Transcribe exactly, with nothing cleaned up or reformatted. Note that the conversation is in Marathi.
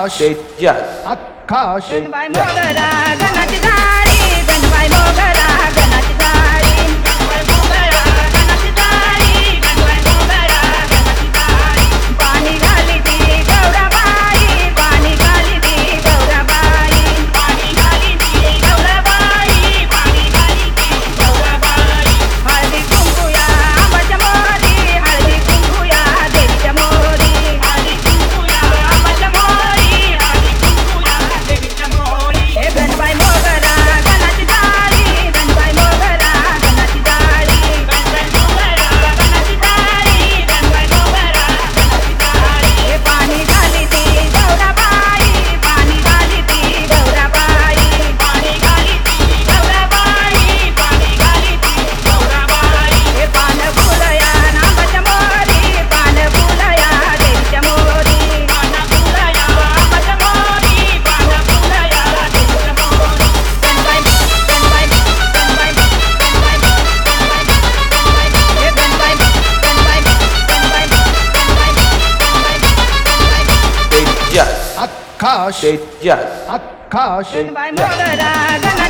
आकाश तेजस आकाश गणबाई मोगरा गणाची झाडी गणबाई मोगरा गणाची झाडी गणबाई मोगरा गणाची झाडी गणबाई मोगरा गणाची झाडी पाणी घाली ती गौराबाई पाणी घाली ती गौराबाई पाणी घाली ती गौराबाई पाणी घाली ती गौराबाई हळदी कुंकूया आंबाच्या मोरी हळदी कुंकूया देवीच्या मोरी हळदी कुंकूया आंबाच्या मोरी हळदी कुंकूया देवीच्या मोरी हे गणबाई मोगरा गणाची झाडी गणबाई मोगरा गणाची झाडी गणबाई मोगरा गणाची झाडी गणबाई मोगरा गणाची झाडी हे पाणी घाली ती गौराबाई पाणी घाली ती गौराबाई पाणी घाली ती गौराबाई पाणी घाली ती गौराबाई हे पान फुलया आंबाच्या मोरी पान फुलया देवीच्या मोरी पान फुलया आंबाच्या मोरी पान फुलया देवीच्या मोरी गणबाई गणबाई गणबाई गणबाई गणबाई हे गणबाई गणबाई गणबाई गणबाई तेजस आकाश तेजस आकाश गणबाई मोगरा गणा